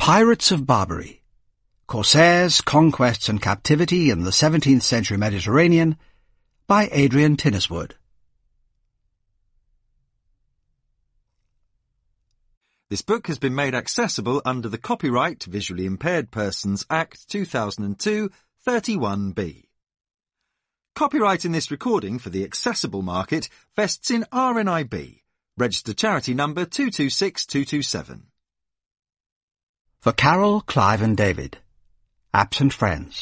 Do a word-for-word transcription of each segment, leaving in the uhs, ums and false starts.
Pirates of Barbary, Corsairs, Conquests and Captivity in the seventeenth Century Mediterranean, by Adrian Tinniswood. This book has been made accessible under the Copyright Visually Impaired Persons Act two thousand two, thirty-one B. Copyright in this recording for the accessible market vests in R N I B, registered charity number two two six two two seven. For Carol, Clive and David, Absent Friends.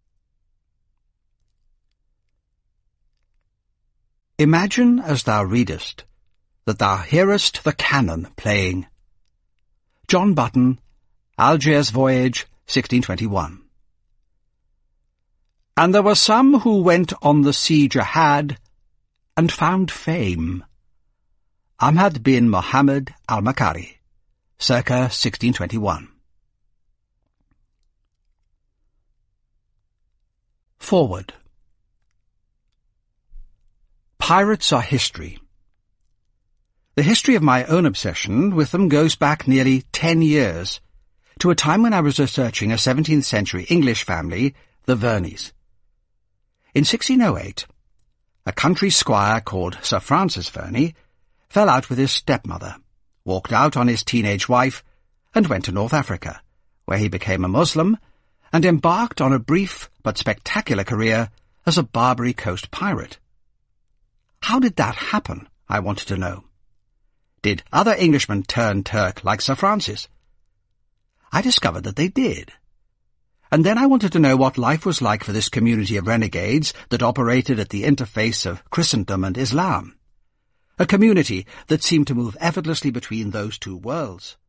Imagine as thou readest that thou hearest the cannon playing. John Button, Algiers Voyage, sixteen twenty-one. And there were some who went on the sea jihad and found fame. Ahmad bin Muhammad al-Makari, circa sixteen twenty-one. Forward. Pirates are history. The history of my own obsession with them goes back nearly ten years, to a time when I was researching a seventeenth century English family, the Verneys. In sixteen oh eight, a country squire called Sir Francis Verney fell out with his stepmother, walked out on his teenage wife, and went to North Africa, where he became a Muslim and embarked on a brief but spectacular career as a Barbary Coast pirate. How did that happen, I wanted to know. Did other Englishmen turn Turk like Sir Francis? I discovered that they did. And then I wanted to know what life was like for this community of renegades that operated at the interface of Christendom and Islam. A community that seemed to move effortlessly between those two worlds.